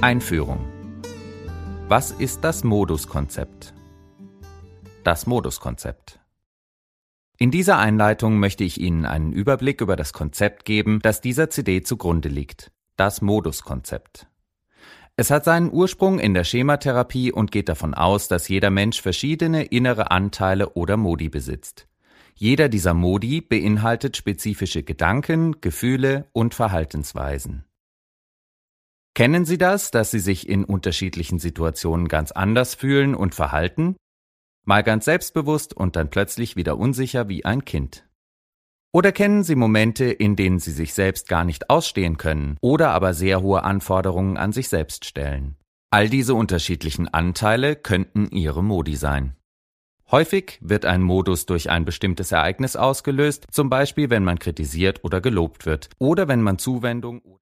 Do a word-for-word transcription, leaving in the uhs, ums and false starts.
Einführung. Was ist das Moduskonzept? Das Moduskonzept. In dieser Einleitung möchte ich Ihnen einen Überblick über das Konzept geben, das dieser C D zugrunde liegt. Das Moduskonzept. Es hat seinen Ursprung in der Schematherapie und geht davon aus, dass jeder Mensch verschiedene innere Anteile oder Modi besitzt. Jeder dieser Modi beinhaltet spezifische Gedanken, Gefühle und Verhaltensweisen. Kennen Sie das, dass Sie sich in unterschiedlichen Situationen ganz anders fühlen und verhalten? Mal ganz selbstbewusst und dann plötzlich wieder unsicher wie ein Kind. Oder kennen Sie Momente, in denen Sie sich selbst gar nicht ausstehen können oder aber sehr hohe Anforderungen an sich selbst stellen? All diese unterschiedlichen Anteile könnten Ihre Modi sein. Häufig wird ein Modus durch ein bestimmtes Ereignis ausgelöst, zum Beispiel wenn man kritisiert oder gelobt wird oder wenn man Zuwendung